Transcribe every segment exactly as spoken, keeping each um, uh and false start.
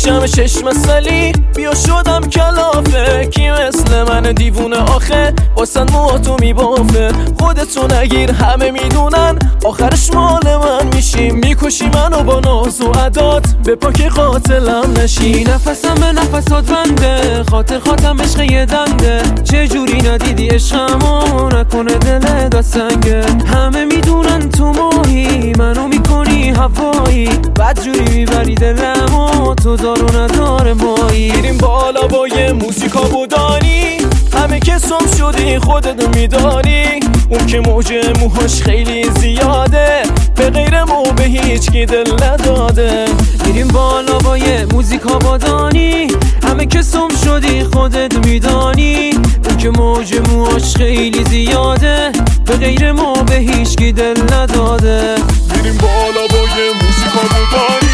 میشم شش مسلی بیا شدم کلافه، کی مثل من دیوونه آخه واسن موهاتو میبافه. خودتو نگیر همه میدونن آخرش مال من میشی، میکشی منو با ناز و عدات به پاک قاتلم نشی. نفسم به نفسات بنده، خاطر خاطم عشق یه دنده. چه جوری ندیدی عشقمو نکنه دل دستنگه. همه میدونن تو ماهی منو میکنی هوایی، بد جوری میبری دلمو تو دار و ندار مایی. میریم بالا با یه موسیقا بودانی، همه کسم شدی خودت میدانی. اون که موج موهاش خیلی زیاده به غیر مو به هیچ کی دل نداده. میریم بالا با یه موزیکا بادانی، همه کسم شدی خودت میدانی. اون که موج موهاش خیلی زیاده به غیر ما به هیچ کی دل نداده. میریم بالا با یه موزیکا بودانی.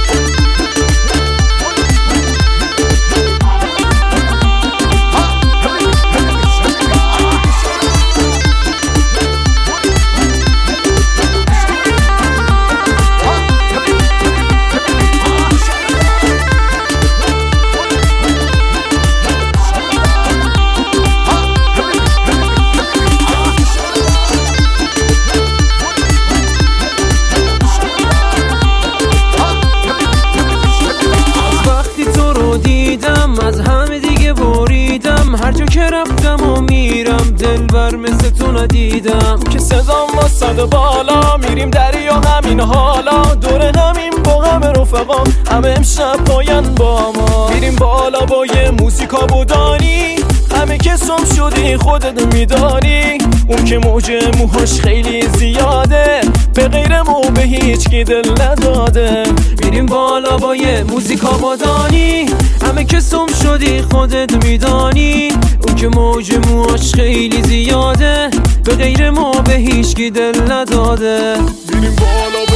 از همه دیگه بریدم، هر جا که رفتم و میرم دلبر مثل تو ندیدم. که صدام واسد بالا میریم دریا همین حالا، دوره همین با همه رفقا همه امشب پاین با ما. میریم بالا با یه موسیقا بودانی، همه کسم شدی خودت میدانی. اون که موج موهاش خیلی زیاده به غیر مو به هیچ کی دل نداده. میریم بالا با یه موزیکا بادانی، همه کسم شدی خودت میدانی. اون که موج موهاش خیلی زیاده به غیر ما به هیچ کی دل نداده. میریم بالا